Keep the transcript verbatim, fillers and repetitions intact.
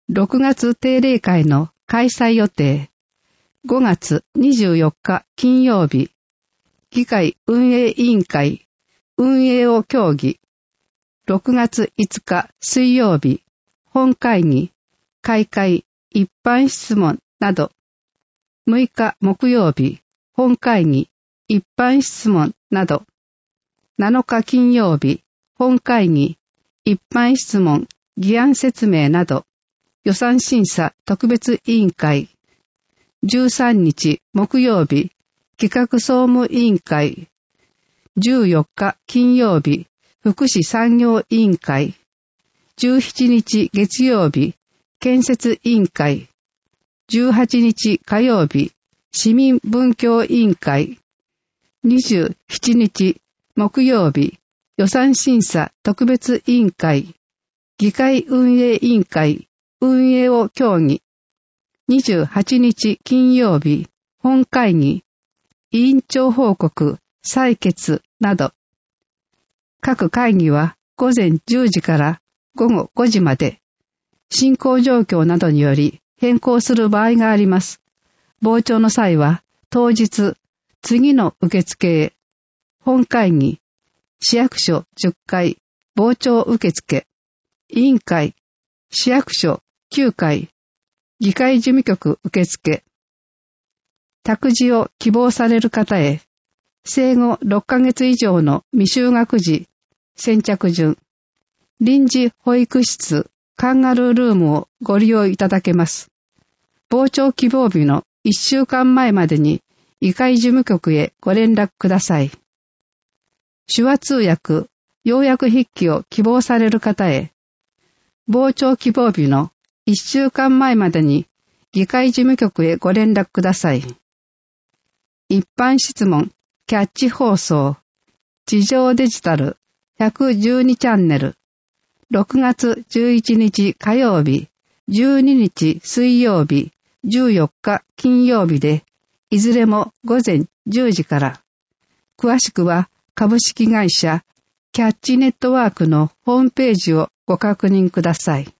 ろくがつ定例会の開催予定。ごがつにじゅうよっか金曜日、議会運営委員会運営を協議。ろくがついつか水曜日、本会議、開会、一般質問など。むいか木曜日、本会議、一般質問など。なのか金曜日、本会議、一般質問、議案説明など。予算審査特別委員会。じゅうさんにち木曜日、企画総務委員会。じゅうよっか金曜日、福祉産業委員会。じゅうしちにち月曜日、建設委員会。じゅうはちにち火曜日、市民文教委員会。にじゅうしちにち木曜日、予算審査特別委員会。議会運営委員会。運営を協議。にじゅうはちにち金曜日、本会議、委員長報告、採決など。各会議は午前じゅうじから午後ごじまで、進行状況などにより変更する場合があります。傍聴の際は当日、次の受付へ、本会議、市役所じゅっかい、傍聴受付、委員会、市役所きゅうかい、議会事務局受付。託児を希望される方へ、生後ろっかげつ以上の未就学児、先着順、臨時保育室、カンガルールームをご利用いただけます。傍聴希望日のいっしゅうかんまえまでに議会事務局へご連絡ください。手話通訳、要約筆記を希望される方へ、傍聴希望日のいっしゅうかんまえまでに議会事務局へご連絡ください。一般質問、キャッチ放送、地上デジタルひゃくじゅうにチャンネル、ろくがつじゅういちにち火曜日、じゅうににち水曜日、じゅうよっか金曜日で、いずれも午前じゅうじから。詳しくは株式会社キャッチネットワークのホームページをご確認ください。